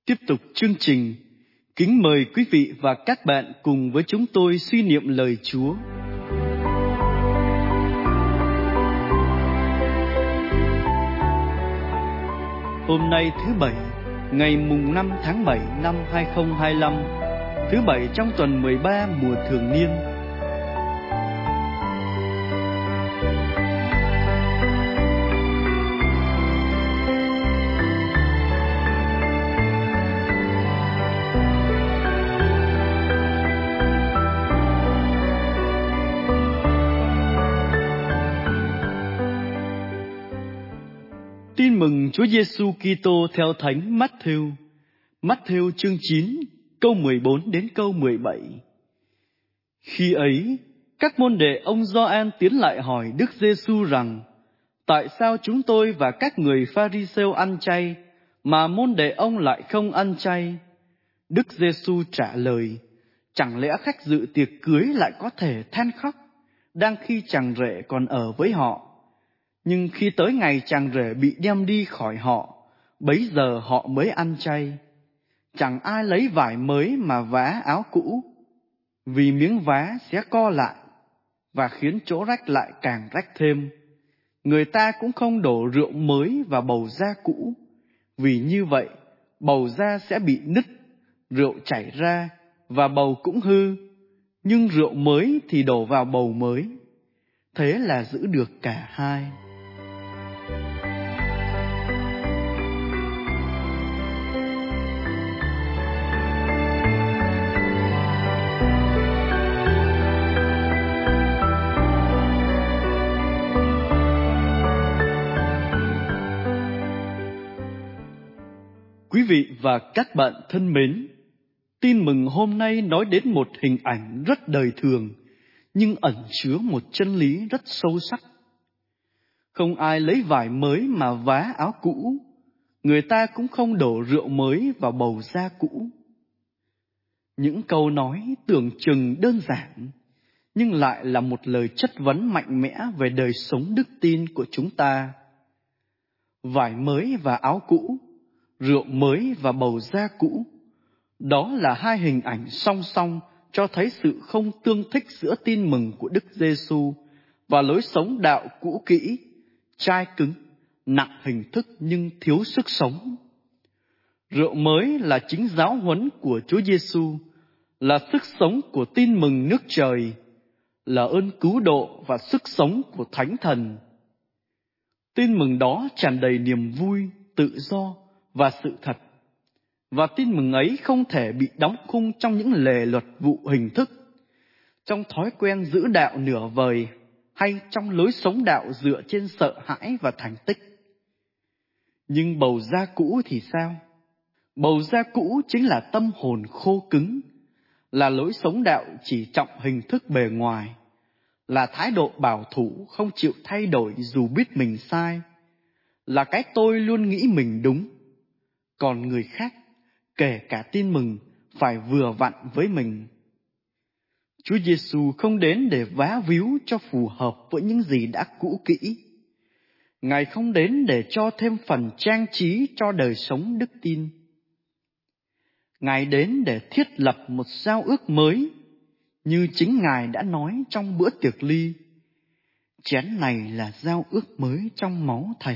Tiếp tục chương trình, kính mời quý vị và các bạn cùng với chúng tôi suy niệm lời Chúa. Hôm nay thứ Bảy, ngày mùng 5 tháng 7 năm 2025, thứ Bảy trong tuần 13 mùa thường niên. Tin mừng Chúa Giêsu Kitô theo Thánh Matthew. Matthew chương 9, câu 14 đến câu 17. Khi ấy, các môn đệ ông Gioan tiến lại hỏi Đức Giêsu rằng: tại sao chúng tôi và các người Pha-ri-sêu ăn chay, mà môn đệ ông lại không ăn chay? Đức Giêsu trả lời: chẳng lẽ khách dự tiệc cưới lại có thể than khóc, đang khi chàng rể còn ở với họ? Nhưng khi tới ngày chàng rể bị đem đi khỏi họ, bấy giờ họ mới ăn chay. Chẳng ai lấy vải mới mà vá áo cũ, vì miếng vá sẽ co lại và khiến chỗ rách lại càng rách thêm. Người ta cũng không đổ rượu mới vào bầu da cũ, vì như vậy bầu da sẽ bị nứt, rượu chảy ra và bầu cũng hư. Nhưng rượu mới thì đổ vào bầu mới, thế là giữ được cả hai. Quý vị và các bạn thân mến, tin mừng hôm nay nói đến một hình ảnh rất đời thường, nhưng ẩn chứa một chân lý rất sâu sắc. Không ai lấy vải mới mà vá áo cũ, người ta cũng không đổ rượu mới vào bầu da cũ. Những câu nói tưởng chừng đơn giản, nhưng lại là một lời chất vấn mạnh mẽ về đời sống đức tin của chúng ta. Vải mới và áo cũ, rượu mới và bầu da cũ, đó là hai hình ảnh song song cho thấy sự không tương thích giữa tin mừng của Đức Giêsu và lối sống đạo cũ kỹ, chai cứng, nặng hình thức nhưng thiếu sức sống. Rượu mới là chính giáo huấn của Chúa Giêsu, là sức sống của tin mừng nước trời, là ơn cứu độ và sức sống của Thánh Thần. Tin mừng đó tràn đầy niềm vui, tự do và sự thật. Và tin mừng ấy không thể bị đóng khung trong những lề luật vụ hình thức, trong thói quen giữ đạo nửa vời, hay trong lối sống đạo dựa trên sợ hãi và thành tích. Nhưng bầu da cũ thì sao? Bầu da cũ chính là tâm hồn khô cứng, là lối sống đạo chỉ trọng hình thức bề ngoài, là thái độ bảo thủ không chịu thay đổi dù biết mình sai, là cái tôi luôn nghĩ mình đúng, còn người khác, kể cả tin mừng, phải vừa vặn với mình. Chúa Giêsu không đến để vá víu cho phù hợp với những gì đã cũ kỹ. Ngài không đến để cho thêm phần trang trí cho đời sống đức tin. Ngài đến để thiết lập một giao ước mới, như chính Ngài đã nói trong bữa tiệc ly: chén này là giao ước mới trong máu Thầy.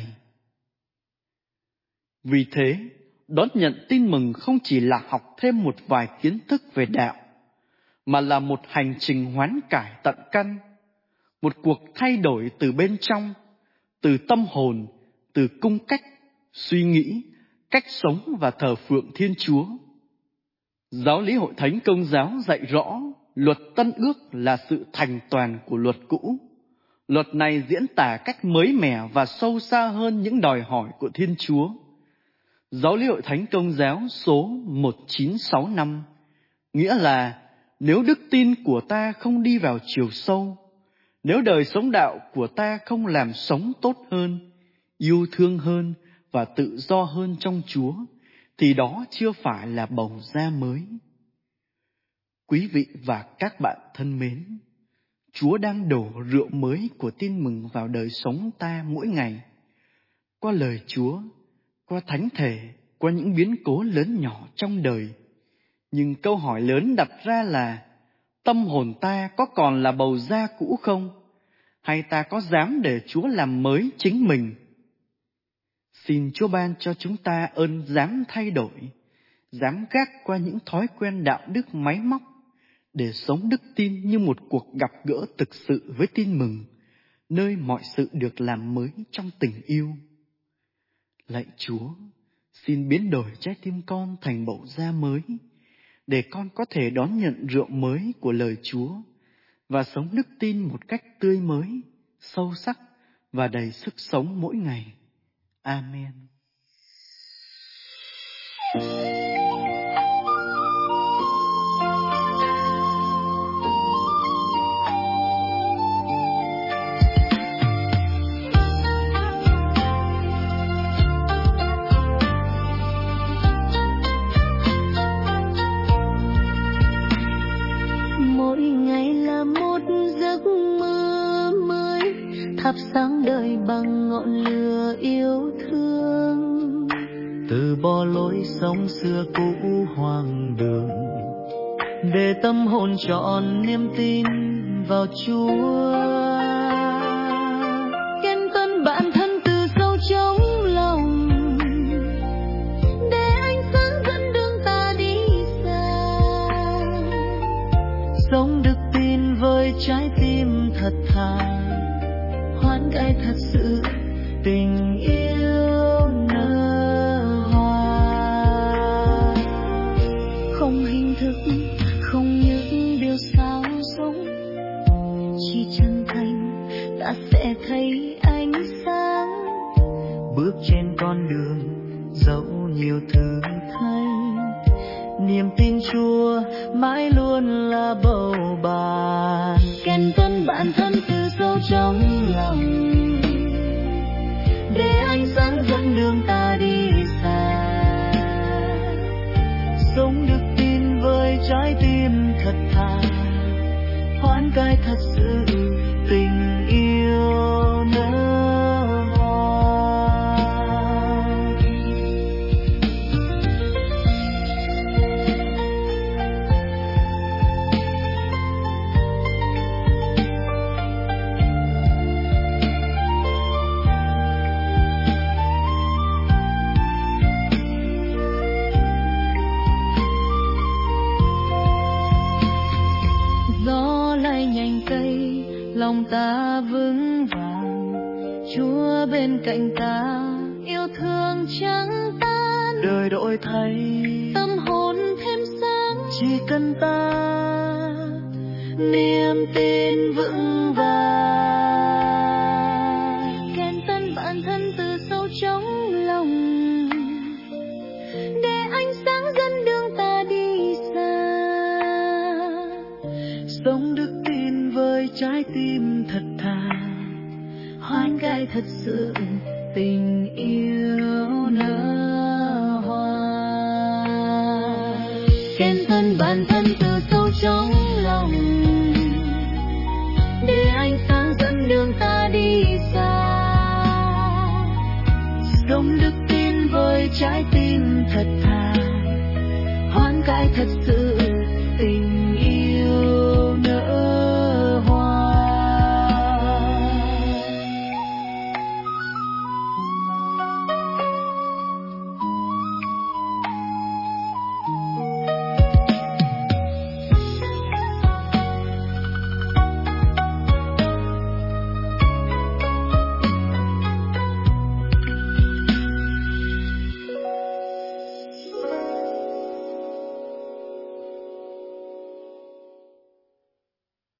Vì thế, đón nhận tin mừng không chỉ là học thêm một vài kiến thức về đạo, mà là một hành trình hoán cải tận căn, một cuộc thay đổi từ bên trong, từ tâm hồn, từ cung cách, suy nghĩ, cách sống và thờ phượng Thiên Chúa. Giáo lý Hội Thánh Công giáo dạy rõ, luật Tân Ước là sự thành toàn của luật cũ. Luật này diễn tả cách mới mẻ và sâu xa hơn những đòi hỏi của Thiên Chúa. Giáo lý Hội Thánh Công giáo số 1965, nghĩa là nếu đức tin của ta không đi vào chiều sâu, nếu đời sống đạo của ta không làm sống tốt hơn, yêu thương hơn và tự do hơn trong Chúa, thì đó chưa phải là bầu da mới. Quý vị và các bạn thân mến, Chúa đang đổ rượu mới của tin mừng vào đời sống ta mỗi ngày, qua lời Chúa, qua thánh thể, qua những biến cố lớn nhỏ trong đời. Nhưng câu hỏi lớn đặt ra là tâm hồn ta có còn là bầu da cũ không? Hay ta có dám để Chúa làm mới chính mình? Xin Chúa ban cho chúng ta ơn dám thay đổi, dám gác qua những thói quen đạo đức máy móc, để sống đức tin như một cuộc gặp gỡ thực sự với tin mừng, nơi mọi sự được làm mới trong tình yêu. Lạy Chúa, xin biến đổi trái tim con thành bầu da mới, để con có thể đón nhận rượu mới của lời Chúa và sống đức tin một cách tươi mới, sâu sắc và đầy sức sống mỗi ngày. Amen. Mỗi ngày là một giấc mơ mới, thắp sáng đời bằng ngọn lửa yêu thương. Từ bỏ lối sống xưa cũ hoang đường, để tâm hồn trọn niềm tin vào Chúa. Kén tân bản thân từ sâu trong lòng, để ánh sáng dẫn đường ta đi xa. Sống đức tin với trái tim thật thà, Hoán cải thật sự tình yêu nở hoa. không hình thức, không những điều sao sống, chỉ chân thành ta sẽ thấy ánh sáng. Bước trên con đường dẫu nhiều thử thách, niềm tin Chúa mãi luôn là bầu bạn. Kén tân bản thân từ sâu trong lòng, để ánh sáng dẫn đường ta đi xa. Sống đức tin với trái tim thật thà, hoán cải thật sự tình yêu nở hoa. Gió lay nhành cây, lòng ta vững vàng. Chúa bên cạnh ta, yêu thương chẳng tan. Đời đổi thay, Tâm hồn thêm sáng, chỉ cần ta niềm tin vững vàng. Kén tân bản thân từ sâu trong lòng, để ánh sáng dẫn đường ta đi xa. sống đức tin với trái tim thật thà, Hoán cải thật sự tình yêu nở hoa. Kén tân bản thân từ sâu trong lòng, để ánh sáng dẫn đường ta đi xa. sống đức tin với trái tim thật thà, Hoán cải thật sự